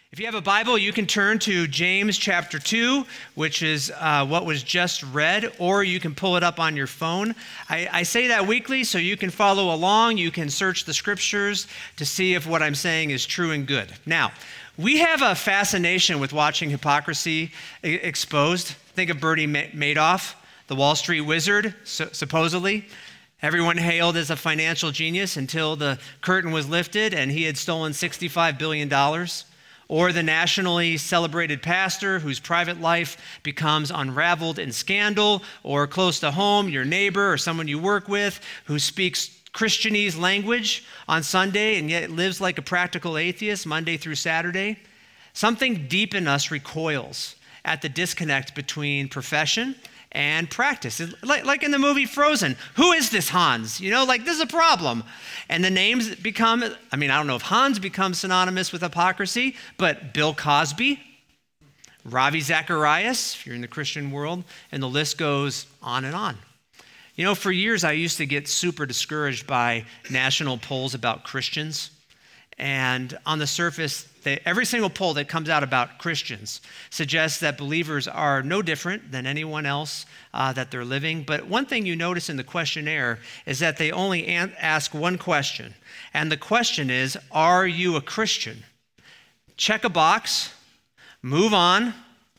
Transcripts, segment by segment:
If you have a Bible, you can turn to James chapter 2, which is what was just read, or you can pull it up on your phone. I say that weekly so you can follow along. You can search the scriptures to see if what I'm saying is true and good. Now, we have a fascination with watching hypocrisy exposed. Think of Bernie Madoff, the Wall Street wizard, supposedly. Everyone hailed as a financial genius until the curtain was lifted and he had stolen $65 billion. Or the nationally celebrated pastor whose private life becomes unraveled in scandal, or close to home, your neighbor or someone you work with who speaks Christianese language on Sunday and yet lives like a practical atheist Monday through Saturday. Something deep in us recoils at the disconnect between profession and practice. Like in the movie Frozen, who is this Hans? This is a problem. And the names become, I don't know if Hans becomes synonymous with hypocrisy, but Bill Cosby, Ravi Zacharias, if you're in the Christian world, and the list goes on and on. For years I used to get super discouraged by national polls about Christians. And on the surface, every single poll that comes out about Christians suggests that believers are no different than anyone else that they're living. But one thing you notice in the questionnaire is that they only ask one question. And the question is, are you a Christian? Check a box, move on.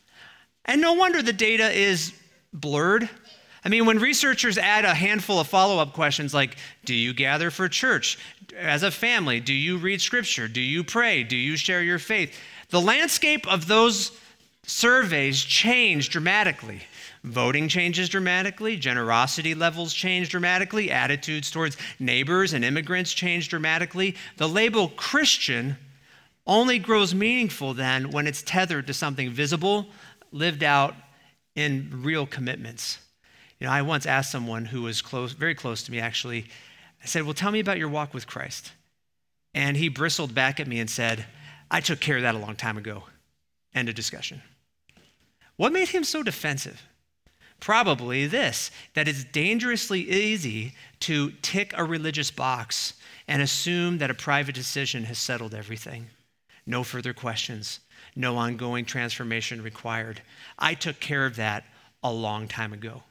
And no wonder the data is blurred. When researchers add a handful of follow-up questions like, do you gather for church? As a family, do you read scripture? Do you pray? Do you share your faith? The landscape of those surveys change dramatically. Voting changes dramatically. Generosity levels change dramatically. Attitudes towards neighbors and immigrants change dramatically. The label Christian only grows meaningful then when it's tethered to something visible, lived out in real commitments. I once asked someone who was very close to me actually, I said, well, tell me about your walk with Christ. And he bristled back at me and said, I took care of that a long time ago. End of discussion. What made him so defensive? Probably this, that it's dangerously easy to tick a religious box and assume that a private decision has settled everything. No further questions, no ongoing transformation required. I took care of that a long time ago.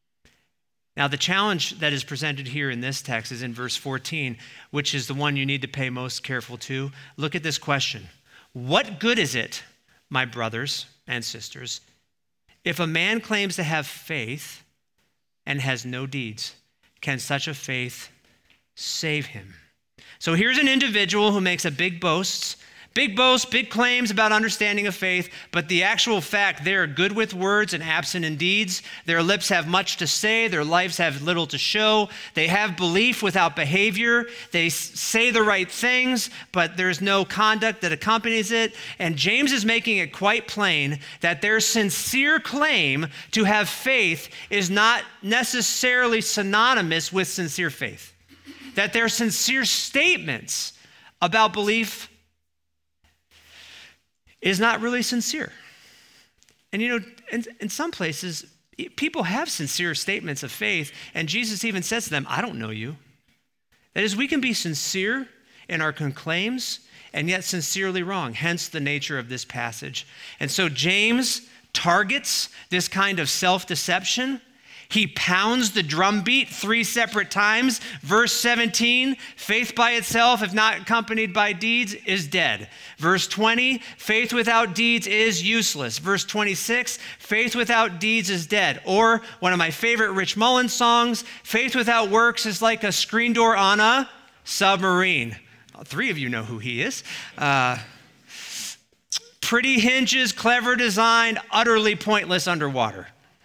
Now, the challenge that is presented here in this text is in verse 14, which is the one you need to pay most careful to. Look at this question. What good is it, my brothers and sisters, if a man claims to have faith and has no deeds? Can such a faith save him? So here's an individual who makes a big boast, big claims about understanding of faith, but the actual fact, they're good with words and absent in deeds. Their lips have much to say. Their lives have little to show. They have belief without behavior. They say the right things, but there's no conduct that accompanies it. And James is making it quite plain that their sincere claim to have faith is not necessarily synonymous with sincere faith. That their sincere statements about belief is not really sincere. And in some places, people have sincere statements of faith, and Jesus even says to them, I don't know you. That is, we can be sincere in our claims and yet sincerely wrong, hence the nature of this passage. And so James targets this kind of self-deception. He pounds the drumbeat 3 separate times. Verse 17, faith by itself, if not accompanied by deeds, is dead. Verse 20, faith without deeds is useless. Verse 26, faith without deeds is dead. Or one of my favorite Rich Mullins songs, faith without works is like a screen door on a submarine. 3 of you know who he is. Pretty hinges, clever design, utterly pointless underwater.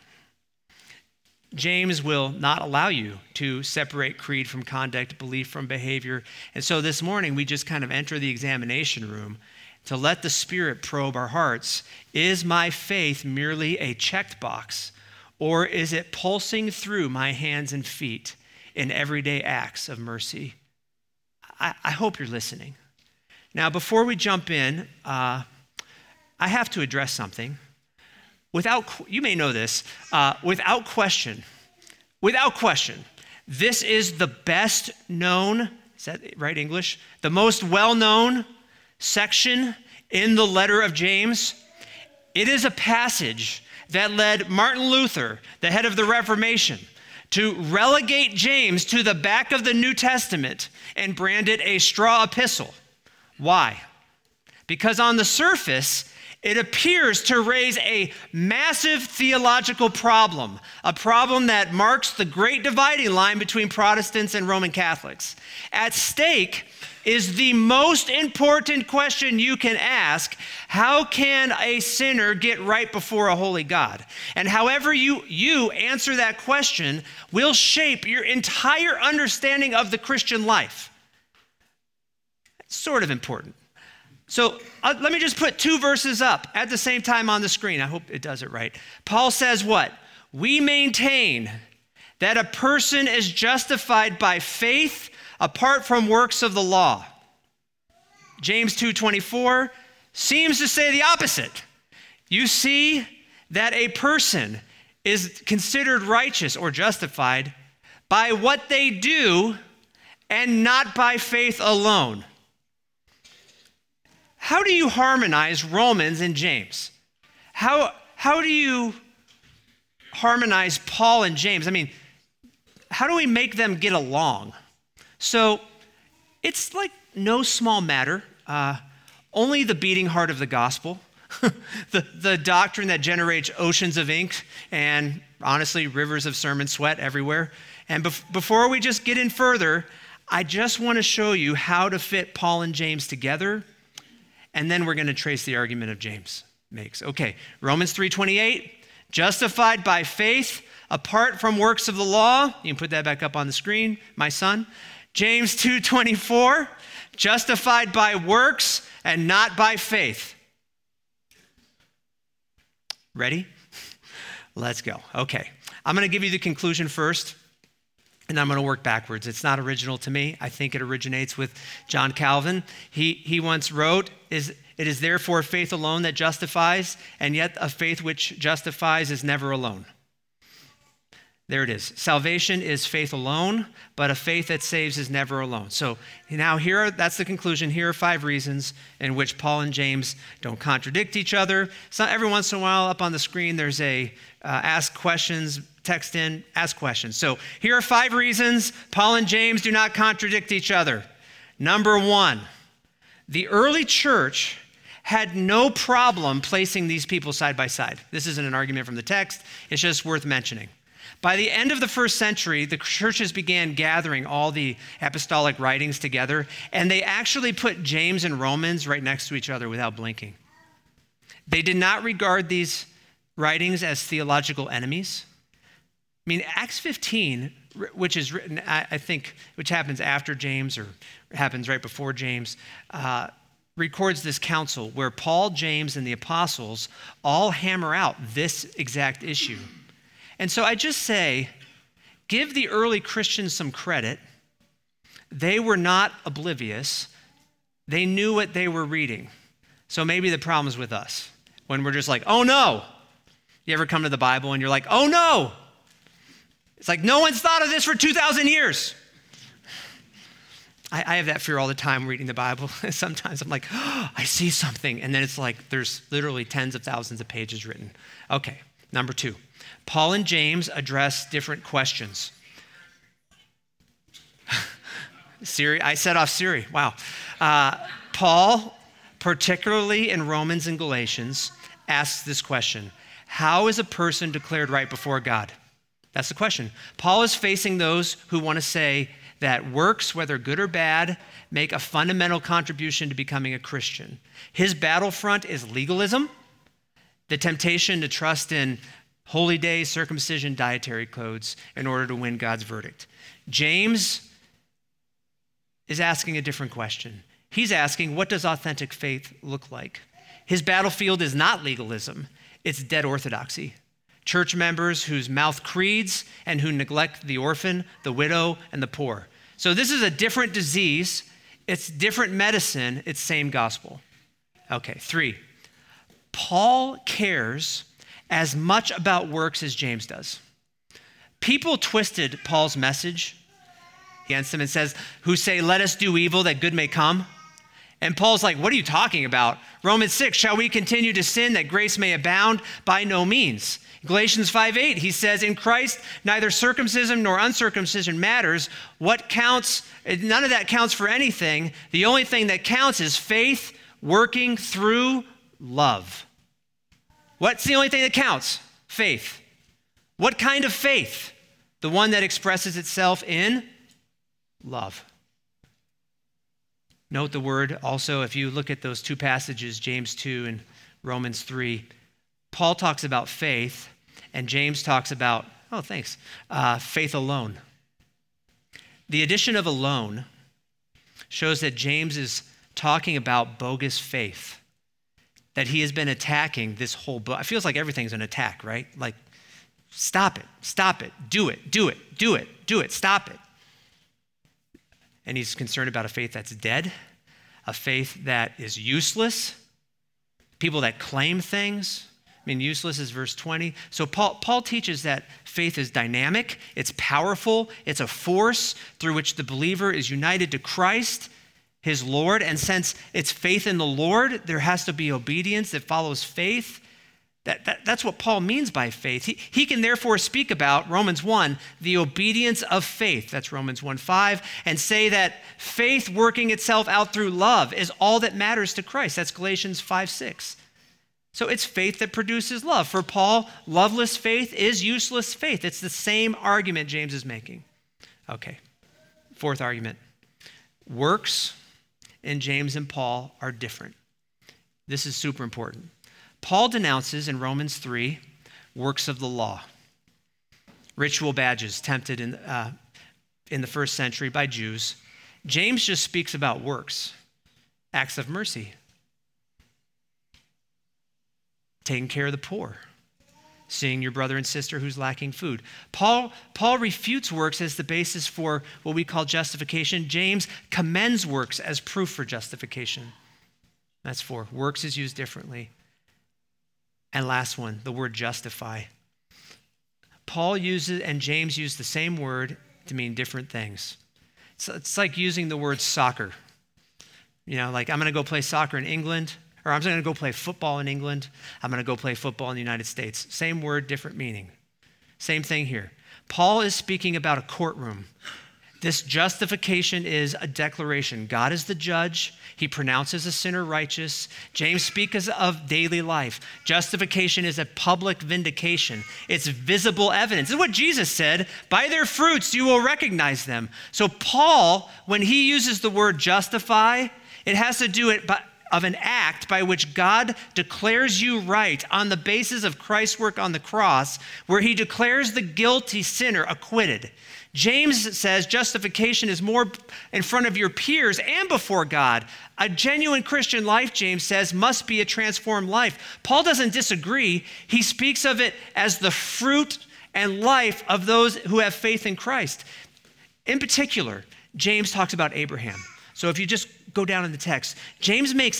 James will not allow you to separate creed from conduct, belief from behavior. And so this morning, we just kind of enter the examination room to let the Spirit probe our hearts. Is my faith merely a checked box, or is it pulsing through my hands and feet in everyday acts of mercy? I hope you're listening. Now, before we jump in, I have to address something. You may know this, without question, this is the best known, is that right English? The most well-known section in the letter of James, it is a passage that led Martin Luther, the head of the Reformation, to relegate James to the back of the New Testament and brand it a straw epistle. Why? Because on the surface, it appears to raise a massive theological problem, a problem that marks the great dividing line between Protestants and Roman Catholics. At stake is the most important question you can ask: how can a sinner get right before a holy God? And however you answer that question will shape your entire understanding of the Christian life. It's sort of important. So let me just put two verses up at the same time on the screen. I hope it does it right. Paul says what? We maintain that a person is justified by faith apart from works of the law. James 2:24 seems to say the opposite. You see that a person is considered righteous or justified by what they do and not by faith alone. How do you harmonize Romans and James? How do you harmonize Paul and James? I mean, how do we make them get along? So it's like no small matter. Only the beating heart of the gospel, the doctrine that generates oceans of ink and honestly rivers of sermon sweat everywhere. And before we just get in further, I just want to show you how to fit Paul and James together. And then we're going to trace the argument of James makes. Okay, Romans 3:28, justified by faith apart from works of the law. You can put that back up on the screen, my son. James 2:24, justified by works and not by faith. Ready? Let's go. Okay, I'm going to give you the conclusion first, and I'm going to work backwards. It's not original to me. I think it originates with John Calvin. He once wrote, it is therefore faith alone that justifies, and yet a faith which justifies is never alone. There it is. Salvation is faith alone, but a faith that saves is never alone. So now that's the conclusion. Here are 5 reasons in which Paul and James don't contradict each other. So every once in a while up on the screen, there's a ask questions, text in, ask questions. So here are 5 reasons Paul and James do not contradict each other. Number 1, the early church had no problem placing these people side by side. This isn't an argument from the text. It's just worth mentioning. By the end of the first century, the churches began gathering all the apostolic writings together, and they actually put James and Romans right next to each other without blinking. They did not regard these writings as theological enemies. I mean, Acts 15, which is written, I think, which happens after James or happens right before James, records this council where Paul, James, and the apostles all hammer out this exact issue. And so I just say, give the early Christians some credit. They were not oblivious. They knew what they were reading. So maybe the problem is with us when we're just like, oh no. You ever come to the Bible and you're like, oh no. It's like, no one's thought of this for 2,000 years. I have that fear all the time reading the Bible. Sometimes I'm like, oh, I see something. And then it's like, there's literally tens of thousands of pages written. Okay, number 2. Paul and James address different questions. Siri, I set off Siri. Wow. Paul, particularly in Romans and Galatians, asks this question: how is a person declared right before God? That's the question. Paul is facing those who want to say that works, whether good or bad, make a fundamental contribution to becoming a Christian. His battlefront is legalism, the temptation to trust in holy days, circumcision, dietary codes in order to win God's verdict. James is asking a different question. He's asking, what does authentic faith look like? His battlefield is not legalism, it's dead orthodoxy. Church members whose mouth creeds and who neglect the orphan, the widow, and the poor. So this is a different disease. It's different medicine. It's same gospel. Okay, 3. Paul cares as much about works as James does. People twisted Paul's message against him and says, who say, let us do evil that good may come. And Paul's like, what are you talking about? Romans 6, shall we continue to sin that grace may abound? By no means. Galatians 5:8, he says, in Christ, neither circumcision nor uncircumcision matters. What counts? None of that counts for anything. The only thing that counts is faith working through love. What's the only thing that counts? Faith. What kind of faith? The one that expresses itself in love. Note the word also, if you look at those two passages, James 2 and Romans 3, Paul talks about faith, and James talks about, faith alone. The addition of alone shows that James is talking about bogus faith, that he has been attacking this whole book. It feels like everything's an attack, right? Like, stop it, do it, stop it. And he's concerned about a faith that's dead, a faith that is useless, people that claim things. Useless is verse 20. So Paul teaches that faith is dynamic, it's powerful, it's a force through which the believer is united to Christ, his Lord. And since it's faith in the Lord, there has to be obedience that follows faith. That's what Paul means by faith. He can therefore speak about, Romans 1, the obedience of faith. That's Romans 1:5, and say that faith working itself out through love is all that matters to Christ. That's Galatians 5:6. So it's faith that produces love. For Paul, loveless faith is useless faith. It's the same argument James is making. Okay, fourth argument. Works in James and Paul are different. This is super important. Paul denounces in Romans 3 works of the law, ritual badges tempted in the first century by Jews. James just speaks about works, acts of mercy, taking care of the poor, seeing your brother and sister who's lacking food. Paul refutes works as the basis for what we call justification. James commends works as proof for justification. That's 4. Works is used differently. And last one, the word justify. Paul uses and James use the same word to mean different things. So it's like using the word soccer. Like I'm going to go play soccer in England, or I'm going to go play football in England. I'm going to go play football in the United States. Same word, different meaning. Same thing here. Paul is speaking about a courtroom. This justification is a declaration. God is the judge. He pronounces a sinner righteous. James speaks of daily life. Justification is a public vindication. It's visible evidence. This is what Jesus said, by their fruits you will recognize them. So Paul, when he uses the word justify, it has to do of an act by which God declares you right on the basis of Christ's work on the cross, where he declares the guilty sinner acquitted. James says justification is more in front of your peers and before God. A genuine Christian life, James says, must be a transformed life. Paul doesn't disagree. He speaks of it as the fruit and life of those who have faith in Christ. In particular, James talks about Abraham. So if you just go down in the text, James makes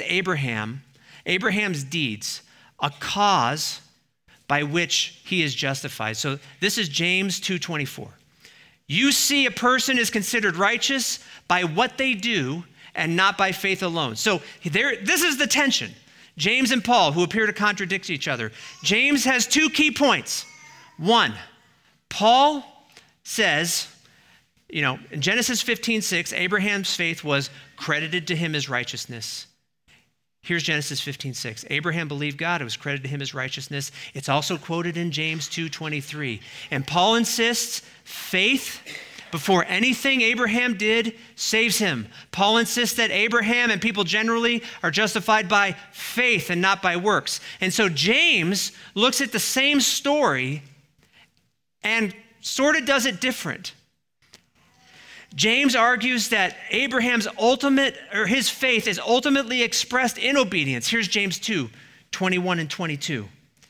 Abraham's deeds, a cause by which he is justified. So this is James 2:24. You see a person is considered righteous by what they do and not by faith alone. So this is the tension. James and Paul, who appear to contradict each other. James has 2 key points. 1, Paul says, in Genesis 15:6, Abraham's faith was credited to him as righteousness. Here's Genesis 15:6. Abraham believed God, it was credited to him as righteousness. It's also quoted in James 2:23. And Paul insists faith before anything Abraham did saves him. Paul insists that Abraham and people generally are justified by faith and not by works. And so James looks at the same story and sort of does it different. James argues that Abraham's his faith is ultimately expressed in obedience. Here's James 2:21 and 22.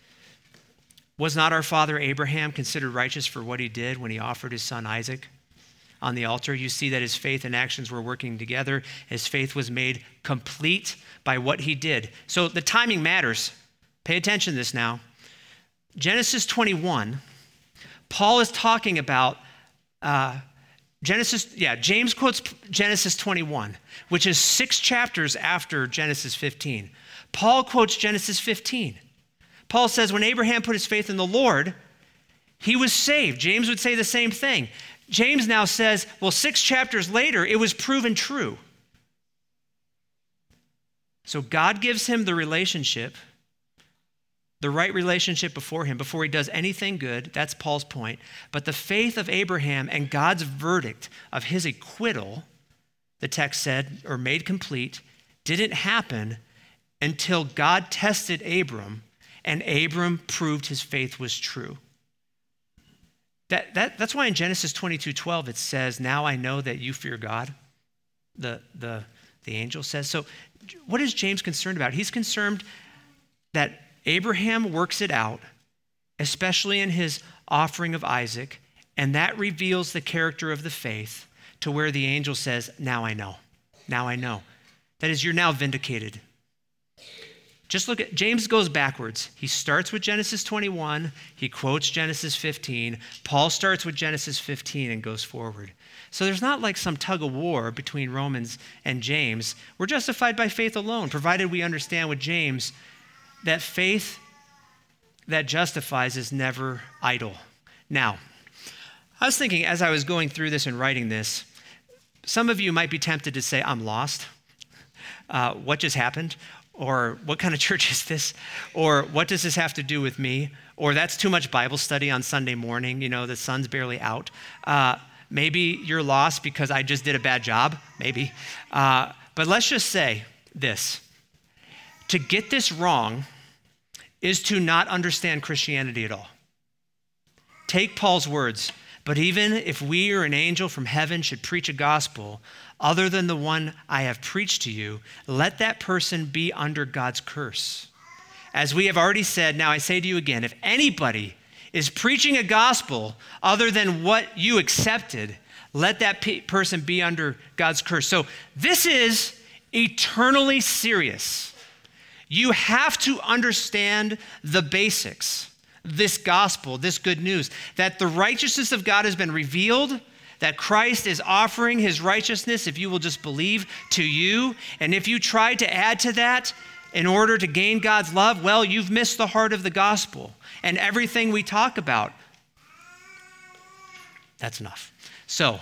Was not our father Abraham considered righteous for what he did when he offered his son Isaac on the altar? You see that his faith and actions were working together. His faith was made complete by what he did. So the timing matters. Pay attention to this now. Genesis 21, Paul is talking about James quotes Genesis 21, which is 6 chapters after Genesis 15. Paul quotes Genesis 15. Paul says when Abraham put his faith in the Lord, he was saved. James would say the same thing. James now says, well, 6 chapters later, it was proven true. So God gives him the relationship, the right relationship before him, before he does anything good. That's Paul's point. But the faith of Abraham and God's verdict of his acquittal, the text said, or made complete, didn't happen until God tested Abram and Abram proved his faith was true. That's why in Genesis 22:12 it says, now I know that you fear God, the angel says. So what is James concerned about? He's concerned that Abraham works it out, especially in his offering of Isaac, and that reveals the character of the faith to where the angel says, now I know. Now I know. That is, you're now vindicated. Just look at, James goes backwards. He starts with Genesis 21. He quotes Genesis 15. Paul starts with Genesis 15 and goes forward. So there's not like some tug of war between Romans and James. We're justified by faith alone, provided we understand with James that faith that justifies is never idle. Now, I was thinking as I was going through this and writing this, some of you might be tempted to say, I'm lost. What just happened? Or what kind of church is this? Or what does this have to do with me? Or that's too much Bible study on Sunday morning. You know, the sun's barely out. Maybe you're lost because I just did a bad job. Maybe. But let's just say this. To get this wrong is to not understand Christianity at all. Take Paul's words. But even if we or an angel from heaven should preach a gospel other than the one I have preached to you, let that person be under God's curse. As we have already said, now I say to you again, if anybody is preaching a gospel other than what you accepted, let that person be under God's curse. So this is eternally serious. You have to understand the basics. This gospel, this good news, that the righteousness of God has been revealed, that Christ is offering his righteousness if you will just believe to you. And if you try to add to that in order to gain God's love, well, you've missed the heart of the gospel. And everything we talk about, that's enough. So,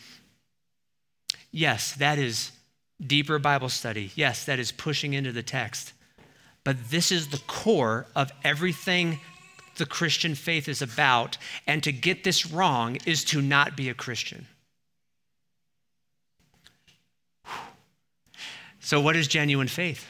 yes, that is deeper Bible study. Yes, that is pushing into the text. But this is the core of everything the Christian faith is about, and to get this wrong is to not be a Christian. So what is genuine faith?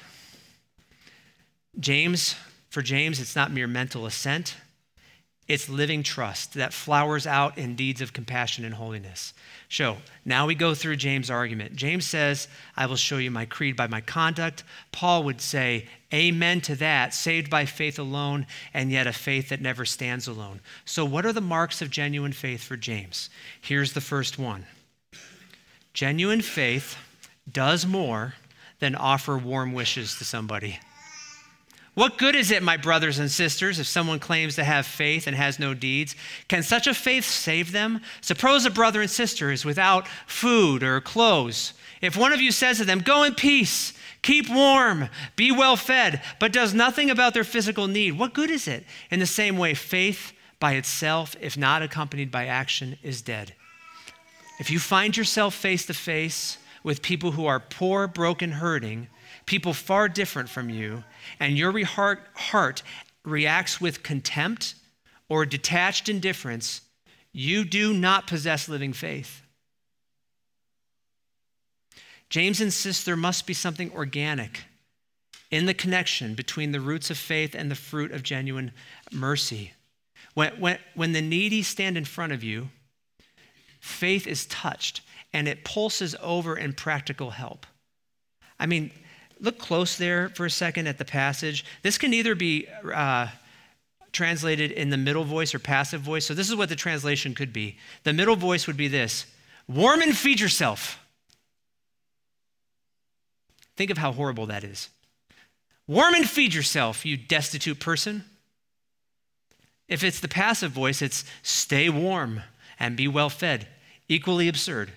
For James, it's not mere mental assent. It's living trust that flowers out in deeds of compassion and holiness. So now we go through James' argument. James says, I will show you my creed by my conduct. Paul would say, amen to that, saved by faith alone, and yet a faith that never stands alone. So what are the marks of genuine faith for James? Here's the first one. Genuine faith does more than offer warm wishes to somebody. What good is it, my brothers and sisters, if someone claims to have faith and has no deeds? Can such a faith save them? Suppose a brother and sister is without food or clothes. If one of you says to them, go in peace, keep warm, be well fed, but does nothing about their physical need, what good is it? In the same way, faith by itself, if not accompanied by action, is dead. If you find yourself face to face with people who are poor, broken, hurting, people far different from you, and your heart reacts with contempt or detached indifference, you do not possess living faith. James insists there must be something organic in the connection between the roots of faith and the fruit of genuine mercy. When the needy stand in front of you, faith is touched and it pulses over in practical help. I mean, look close there for a second at the passage. This can either be translated in the middle voice or passive voice. So this is what the translation could be. The middle voice would be this: warm and feed yourself. Think of how horrible that is. Warm and feed yourself, you destitute person. If it's the passive voice, it's stay warm and be well fed. equally absurd.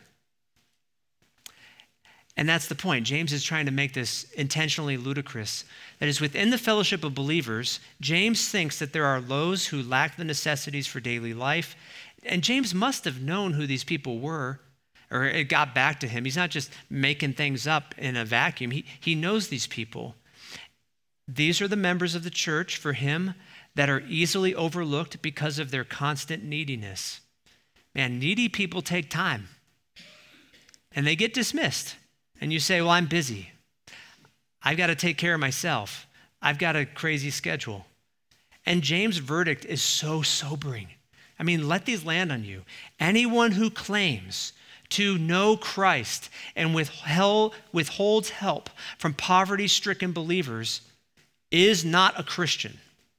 And that's the point. James is trying to make this intentionally ludicrous. That is, within the fellowship of believers, James thinks that there are those who lack the necessities for daily life. And James must have known who these people were, or it got back to him. He's not just making things up in a vacuum. He knows these people. These are the members of the church for him that are easily overlooked because of their constant neediness. Man, needy people take time, and they get dismissed. And you say, well, I'm busy. I've got to take care of myself. I've got a crazy schedule. And James' verdict is so sobering. I mean, let these land on you. Anyone who claims to know Christ and withholds help from poverty-stricken believers is not a Christian.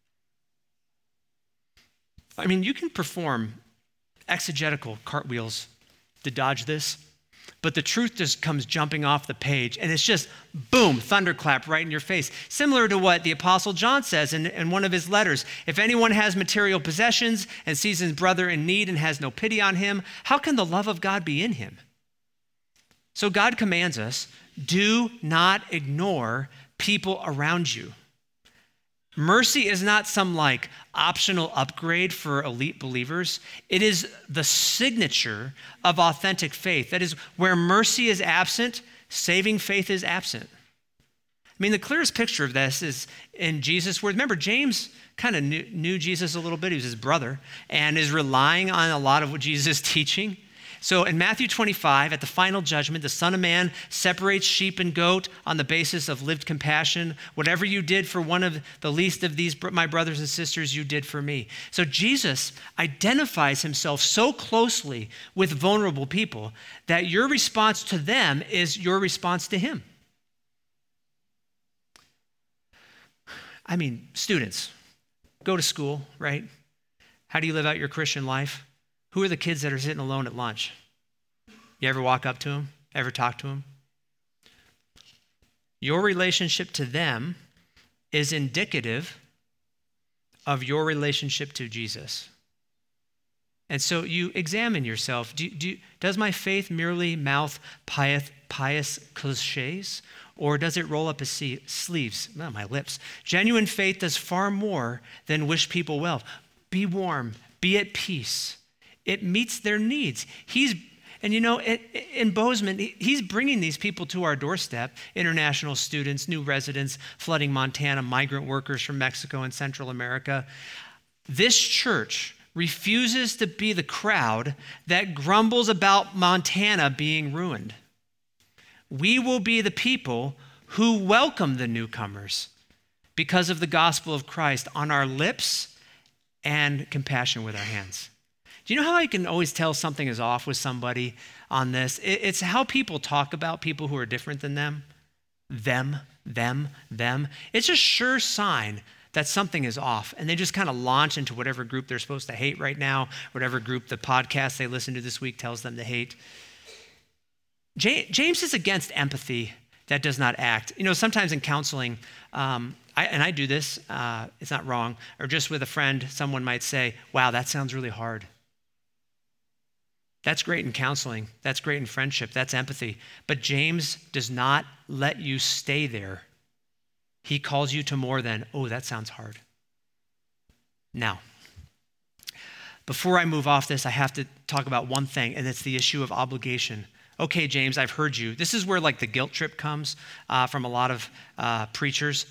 I mean, you can perform exegetical cartwheels to dodge this, but the truth just comes jumping off the page, and it's just, boom, thunderclap right in your face. Similar to what the Apostle John says in one of his letters. If anyone has material possessions and sees his brother in need and has no pity on him, how can the love of God be in him? So God commands us, do not ignore people around you. Mercy is not some like optional upgrade for elite believers. It is the signature of authentic faith. That is, where mercy is absent, saving faith is absent. I mean, the clearest picture of this is in Jesus' words. Remember, James kind of knew Jesus a little bit. He was his brother and is relying on a lot of what Jesus is teaching. So in Matthew 25, at the final judgment, the Son of Man separates sheep and goat on the basis of lived compassion. Whatever you did for one of the least of these, my brothers and sisters, you did for me. So Jesus identifies himself so closely with vulnerable people that your response to them is your response to him. I mean, students, go to school, right? How do you live out your Christian life? Who are the kids that are sitting alone at lunch? You ever walk up to them? Ever talk to them? Your relationship to them is indicative of your relationship to Jesus. And so you examine yourself. Does my faith merely mouth pious cliches, or does it roll up its sleeves? Not my lips. Genuine faith does far more than wish people well. Be warm. Be at peace. It meets their needs. In Bozeman, he's bringing these people to our doorstep, international students, new residents, flooding Montana, migrant workers from Mexico and Central America. This church refuses to be the crowd that grumbles about Montana being ruined. We will be the people who welcome the newcomers because of the gospel of Christ on our lips and compassion with our hands. Do you know how I can always tell something is off with somebody on this? It's how people talk about people who are different than them. Them. It's a sure sign that something is off. And they just kind of launch into whatever group they're supposed to hate right now, whatever group the podcast they listen to this week tells them to hate. James is against empathy that does not act. You know, sometimes in counseling, I do this, it's not wrong, or just with a friend, someone might say, wow, that sounds really hard. That's great in counseling. That's great in friendship. That's empathy. But James does not let you stay there. He calls you to more than, oh, that sounds hard. Now, before I move off this, I have to talk about one thing, and it's the issue of obligation. Okay, James, I've heard you. This is where like the guilt trip comes from a lot of preachers.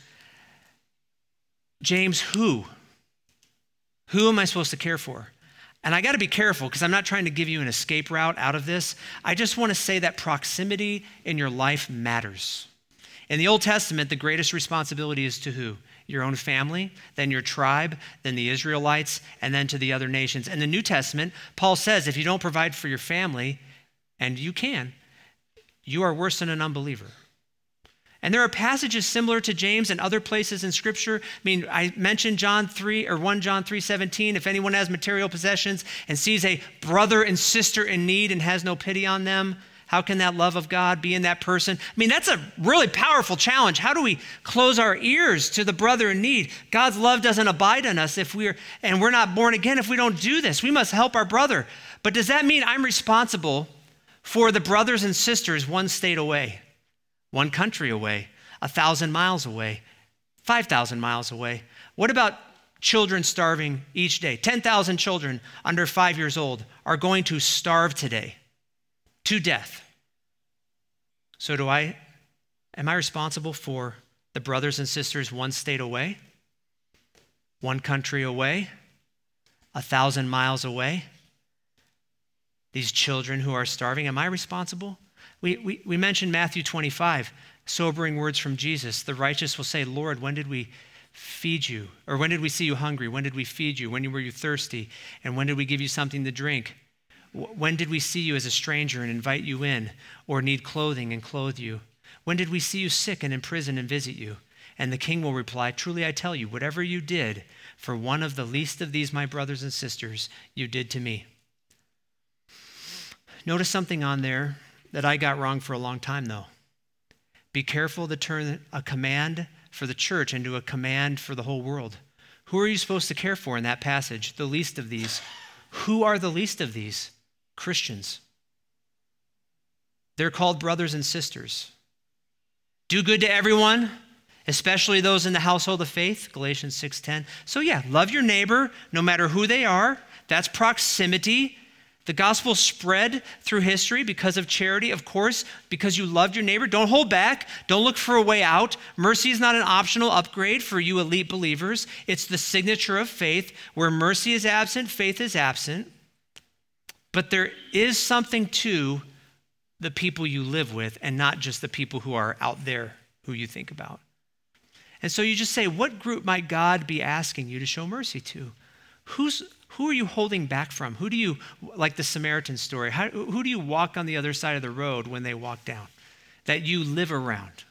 James, who? Who am I supposed to care for? And I got to be careful because I'm not trying to give you an escape route out of this. I just want to say that proximity in your life matters. In the Old Testament, the greatest responsibility is to who? Your own family, then your tribe, then the Israelites, and then to the other nations. In the New Testament, Paul says if you don't provide for your family, and you can, you are worse than an unbeliever. And there are passages similar to James and other places in Scripture. I mean, I mentioned 1 John 3:17. If anyone has material possessions and sees a brother and sister in need and has no pity on them, How can that love of God be in that person? I mean, that's a really powerful challenge. How do we close our ears to the brother in need? God's love doesn't abide in us we're not born again if we don't do this. We must help our brother. But does that mean I'm responsible for the brothers and sisters 1 state away, 1 country away, 1,000 miles away, 5,000 miles away? What about children starving each day? 10,000 children under 5 years old are going to starve today to death. So am I responsible for the brothers and sisters 1 state away, 1 country away, 1,000 miles away? These children who are starving, am I responsible? We mentioned Matthew 25, sobering words from Jesus. The righteous will say, Lord, when did we feed you? Or when did we see you hungry? When did we feed you? When were you thirsty? And when did we give you something to drink? When did we see you as a stranger and invite you in, or need clothing and clothe you? When did we see you sick and in prison and visit you? And the king will reply, truly I tell you, whatever you did for one of the least of these my brothers and sisters, you did to me. Notice something on there that I got wrong for a long time, though. Be careful to turn a command for the church into a command for the whole world. Who are you supposed to care for in that passage? The least of these. Who are the least of these? Christians. They're called brothers and sisters. Do good to everyone, especially those in the household of faith, Galatians 6:10. So yeah, love your neighbor no matter who they are. That's proximity. The gospel spread through history because of charity, of course, because you loved your neighbor. Don't hold back. Don't look for a way out. Mercy is not an optional upgrade for you elite believers. It's the signature of faith. Where mercy is absent, faith is absent. But there is something to the people you live with and not just the people who are out there who you think about. And so you just say, what group might God be asking you to show mercy to? Who are you holding back from? Who do you, like the Samaritan story, who do you walk on the other side of the road when they walk down, that you live around?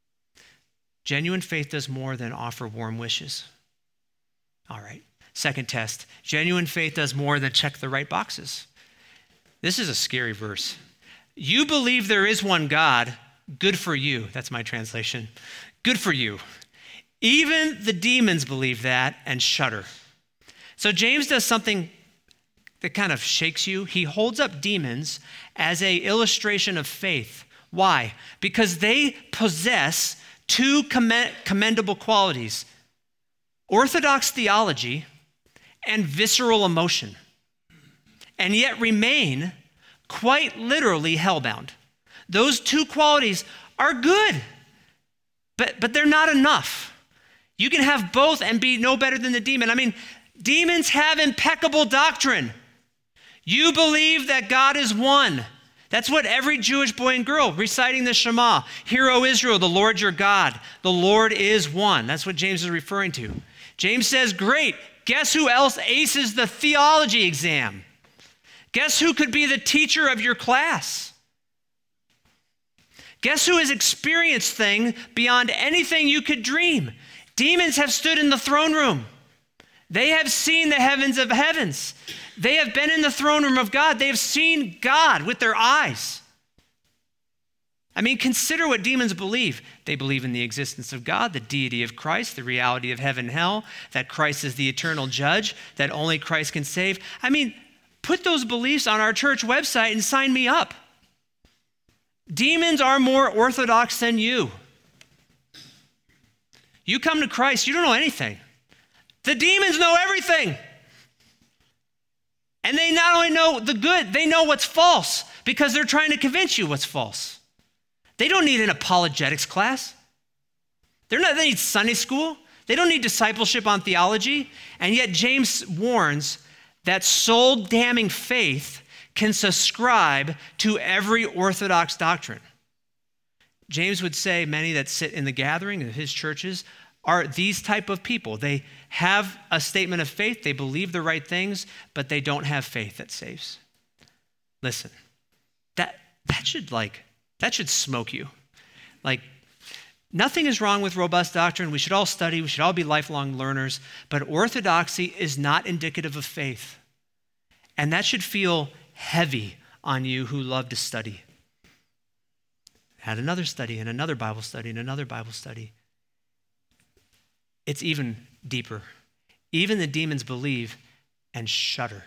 Genuine faith does more than offer warm wishes. All right, second test. Genuine faith does more than check the right boxes. This is a scary verse. You believe there is one God, good for you. That's my translation. Good for you. Even the demons believe that and shudder. So James does something that kind of shakes you. He holds up demons as an illustration of faith. Why? Because they possess 2 commendable qualities: orthodox theology and visceral emotion, and yet remain quite literally hellbound. Those 2 qualities are good, but they're not enough. You can have both and be no better than the demon. I mean, demons have impeccable doctrine. You believe that God is one. That's what every Jewish boy and girl reciting the Shema. Hear, O Israel, the Lord your God. The Lord is one. That's what James is referring to. James says, great. Guess who else aces the theology exam? Guess who could be the teacher of your class? Guess who has experienced things beyond anything you could dream? Demons have stood in the throne room. They have seen the heavens of heavens. They have been in the throne room of God. They have seen God with their eyes. I mean, consider what demons believe. They believe in the existence of God, the deity of Christ, the reality of heaven and hell, that Christ is the eternal judge, that only Christ can save. I mean, put those beliefs on our church website and sign me up. Demons are more orthodox than you. You come to Christ, you don't know anything. The demons know everything. And they not only know the good, they know what's false because they're trying to convince you what's false. They don't need an apologetics class. They need Sunday school. They don't need discipleship on theology. And yet James warns that soul-damning faith can subscribe to every orthodox doctrine. James would say many that sit in the gathering of his churches are these type of people. They have a statement of faith, they believe the right things, but they don't have faith that saves. Listen, that should smoke you. Like, nothing is wrong with robust doctrine. We should all study, we should all be lifelong learners, but orthodoxy is not indicative of faith. And that should feel heavy on you who love to study. Had another study and another Bible study and another Bible study. It's even deeper. Even the demons believe and shudder.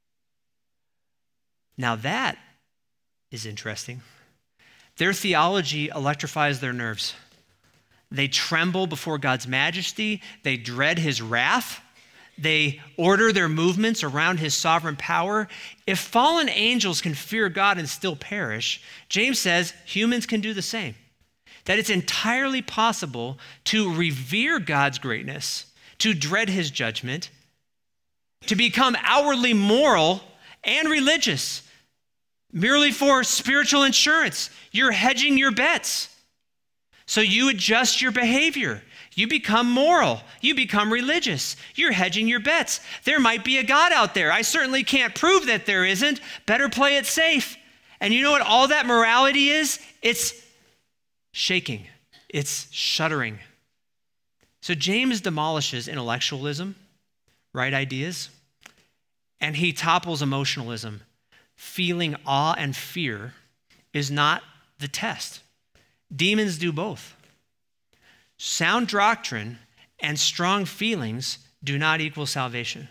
Now that is interesting. Their theology electrifies their nerves. They tremble before God's majesty. They dread his wrath. They order their movements around his sovereign power. If fallen angels can fear God and still perish, James says humans can do the same. That it's entirely possible to revere God's greatness, to dread his judgment, to become outwardly moral and religious, merely for spiritual insurance. You're hedging your bets. So you adjust your behavior. You become moral. You become religious. You're hedging your bets. There might be a God out there. I certainly can't prove that there isn't. Better play it safe. And you know what all that morality is? It's shaking. It's shuddering. So James demolishes intellectualism, right ideas, and he topples emotionalism. Feeling awe and fear is not the test. Demons do both. Sound doctrine and strong feelings do not equal salvation.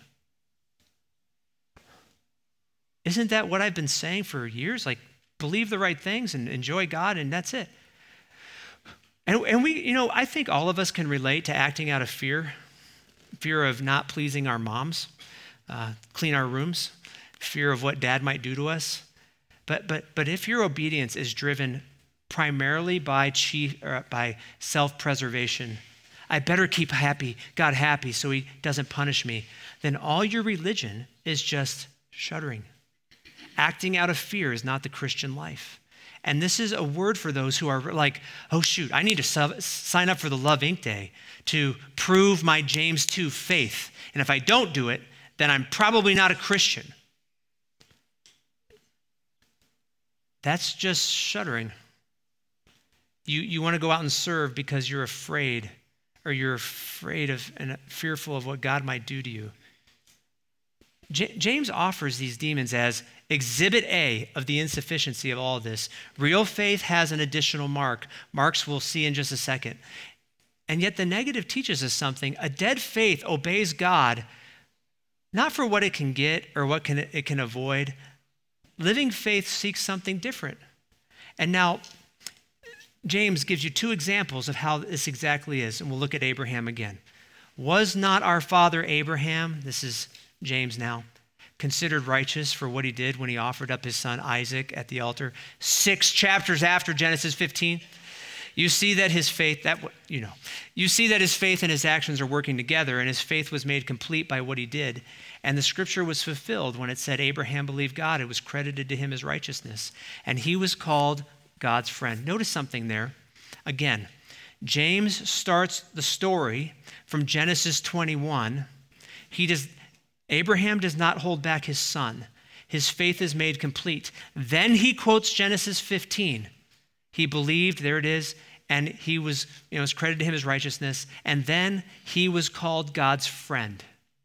Isn't that what I've been saying for years? Like, believe the right things and enjoy God, and that's it. And we, I think all of us can relate to acting out of fear of not pleasing our moms, clean our rooms, fear of what dad might do to us. But if your obedience is driven primarily by self-preservation, I better keep God happy so he doesn't punish me, then all your religion is just shuddering. Acting out of fear is not the Christian life. And this is a word for those who are like, oh shoot, I need to sign up for the Love Inc. Day to prove my James 2 faith. And if I don't do it, then I'm probably not a Christian. That's just shuddering. You want to go out and serve because you're afraid, or you're afraid of and fearful of what God might do to you. James offers these demons as exhibit A of the insufficiency of all this. Real faith has an additional marks we'll see in just a second. And yet the negative teaches us something. A dead faith obeys God, not for what it can get or what it can avoid. Living faith seeks something different. And now, James gives you two examples of how this exactly is, and we'll look at Abraham again. Was not our father Abraham, this is James now, considered righteous for what he did when he offered up his son Isaac at the altar 6 chapters after Genesis 15? You see that his faith, you see that his faith and his actions are working together, and his faith was made complete by what he did. And the scripture was fulfilled when it said Abraham believed God. It was credited to him as righteousness, and he was called God's friend. Notice something there. Again, James starts the story from Genesis 21. Abraham does not hold back his son. His faith is made complete. Then he quotes Genesis 15. He believed, there it is, and he was, it was credited to him as righteousness, and then he was called God's friend.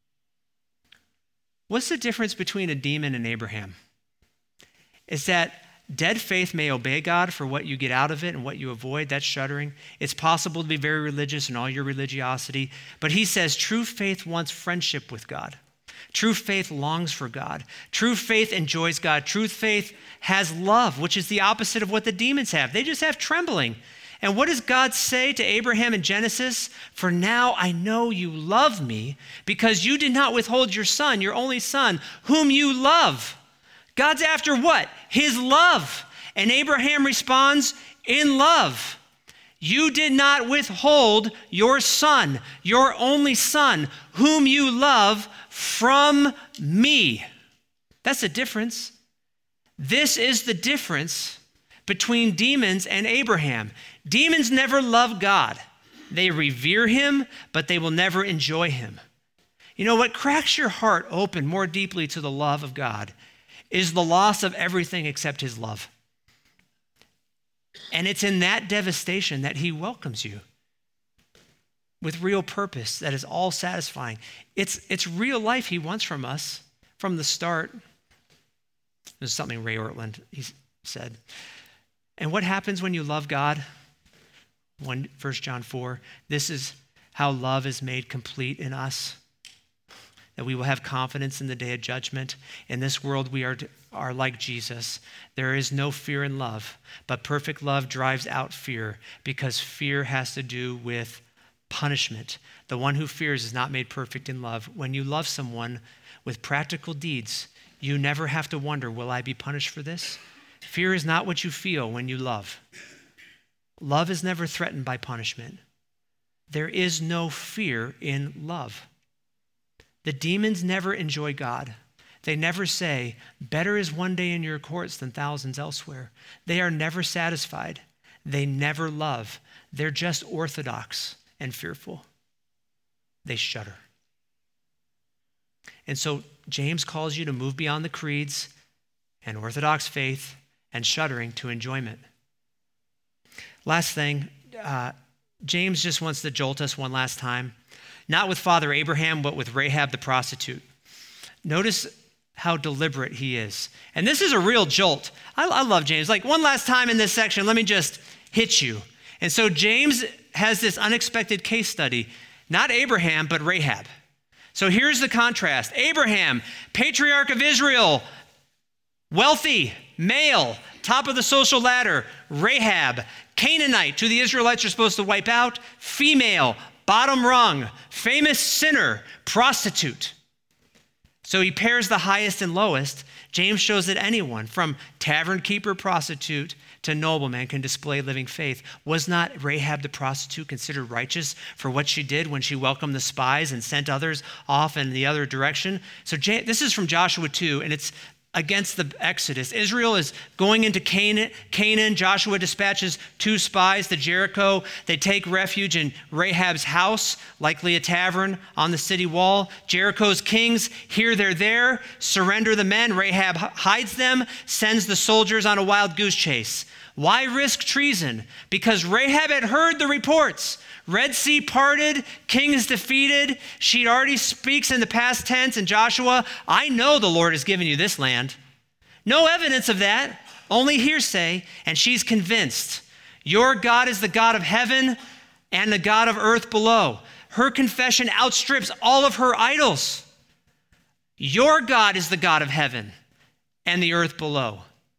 What's the difference between a demon and Abraham? Is that dead faith may obey God for what you get out of it and what you avoid. That's shuddering. It's possible to be very religious in all your religiosity, but he says true faith wants friendship with God. True faith longs for God. True faith enjoys God. True faith has love, which is the opposite of what the demons have. They just have trembling. And what does God say to Abraham in Genesis? For now I know you love me because you did not withhold your son, your only son, whom you love. God's after what? His love. And Abraham responds, in love. You did not withhold your son, your only son, whom you love, from me. That's the difference. This is the difference between demons and Abraham. Demons never love God. They revere him, but they will never enjoy him. You know what cracks your heart open more deeply to the love of God is the loss of everything except his love. And it's in that devastation that he welcomes you with real purpose that is all satisfying. It's real life he wants from us from the start. This is something Ray Ortland he said. And what happens when you love God? 1 John 4, this is how love is made complete in us, that we will have confidence in the day of judgment. In this world, we are like Jesus. There is no fear in love, but perfect love drives out fear, because fear has to do with punishment. The one who fears is not made perfect in love. When you love someone with practical deeds, you never have to wonder, will I be punished for this? Fear is not what you feel when you love. Love is never threatened by punishment. There is no fear in love. The demons never enjoy God. They never say, better is one day in your courts than thousands elsewhere. They are never satisfied. They never love. They're just orthodox and fearful. They shudder. And so James calls you to move beyond the creeds and orthodox faith and shuddering to enjoyment. Last thing, James just wants to jolt us one last time, not with Father Abraham, but with Rahab the prostitute. Notice how deliberate he is. And this is a real jolt. I love James. Like, one last time in this section, let me just hit you. And so James has this unexpected case study, not Abraham, but Rahab. So here's the contrast. Abraham, patriarch of Israel, wealthy, male, top of the social ladder. Rahab, Canaanite, who the Israelites are supposed to wipe out, female, bottom rung, famous sinner, prostitute. So he pairs the highest and lowest. James shows that anyone, from tavern keeper, prostitute, to nobleman, can display living faith. Was not Rahab the prostitute considered righteous for what she did when she welcomed the spies and sent others off in the other direction? So this is from Joshua 2, and it's against the Exodus. Israel is going into Canaan. Joshua dispatches 2 spies to Jericho. They take refuge in Rahab's house, likely a tavern on the city wall. Jericho's kings hear they're there, surrender the men. Rahab hides them, sends the soldiers on a wild goose chase. Why risk treason? Because Rahab had heard the reports. Red Sea parted, king is defeated. She already speaks in the past tense in Joshua. I know the Lord has given you this land. No evidence of that, only hearsay, and she's convinced. Your God is the God of heaven and the God of earth below. Her confession outstrips all of her idols. Your God is the God of heaven and the earth below.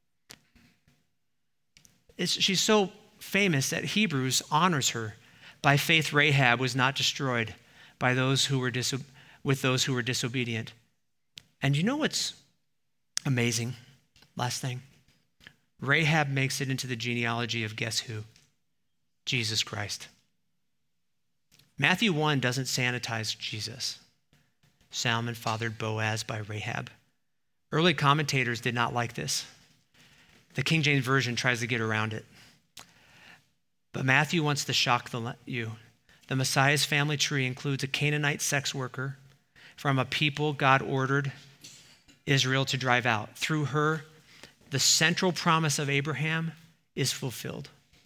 She's so famous that Hebrews honors her. By faith, Rahab was not destroyed by those who were with those who were disobedient. And you know what's amazing? Last thing. Rahab makes it into the genealogy of guess who? Jesus Christ. Matthew 1 doesn't sanitize Jesus. Salmon fathered Boaz by Rahab. Early commentators did not like this. The King James Version tries to get around it. But Matthew wants to shock you. The Messiah's family tree includes a Canaanite sex worker from a people God ordered Israel to drive out. Through her, the central promise of Abraham is fulfilled.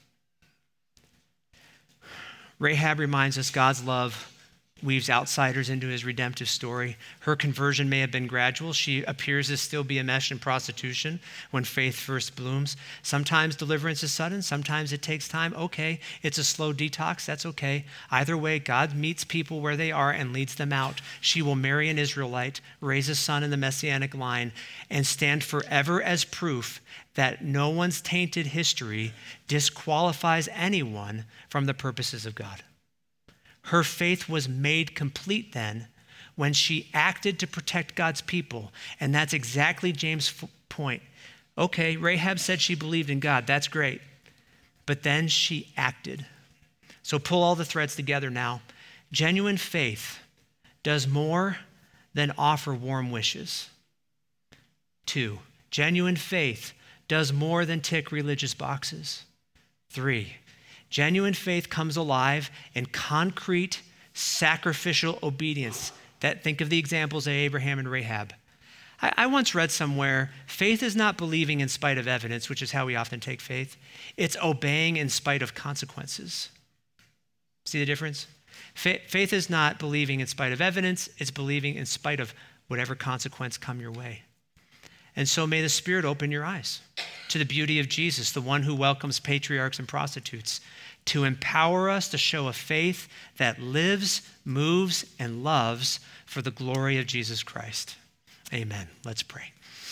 Rahab reminds us God's love weaves outsiders into his redemptive story. Her conversion may have been gradual. She appears to still be enmeshed in prostitution when faith first blooms. Sometimes deliverance is sudden. Sometimes it takes time. Okay, it's a slow detox. That's okay. Either way, God meets people where they are and leads them out. She will marry an Israelite, raise a son in the Messianic line, and stand forever as proof that no one's tainted history disqualifies anyone from the purposes of God. Her faith was made complete then when she acted to protect God's people. And that's exactly James' point. Okay, Rahab said she believed in God. That's great. But then she acted. So pull all the threads together now. Genuine faith does more than offer warm wishes. 2, genuine faith does more than tick religious boxes. 3, genuine faith comes alive in concrete, sacrificial obedience. Think of the examples of Abraham and Rahab. I once read somewhere, faith is not believing in spite of evidence, which is how we often take faith. It's obeying in spite of consequences. See the difference? Faith is not believing in spite of evidence. It's believing in spite of whatever consequence come your way. And so may the Spirit open your eyes. to the beauty of Jesus, the one who welcomes patriarchs and prostitutes, to empower us to show a faith that lives, moves, and loves for the glory of Jesus Christ. Amen. Let's pray.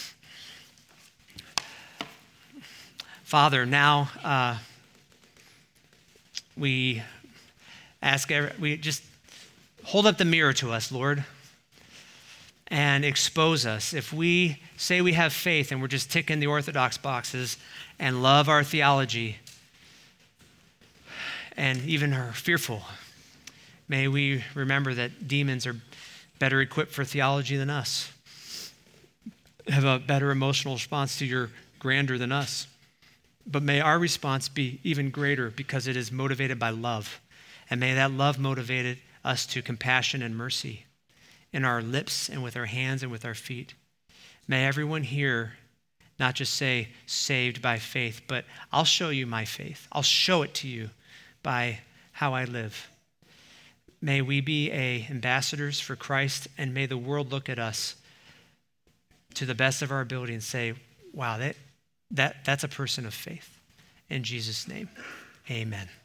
Father, now we just hold up the mirror to us, Lord, and expose us. If we say we have faith and we're just ticking the orthodox boxes and love our theology and even are fearful, may we remember that demons are better equipped for theology than us, have a better emotional response to your grandeur than us. But may our response be even greater because it is motivated by love. And may that love motivate us to compassion and mercy in our lips and with our hands and with our feet. May everyone here not just say saved by faith, but I'll show you my faith. I'll show it to you by how I live. May we be ambassadors for Christ, and may the world look at us to the best of our ability and say, wow, that's a person of faith. In Jesus' name, amen.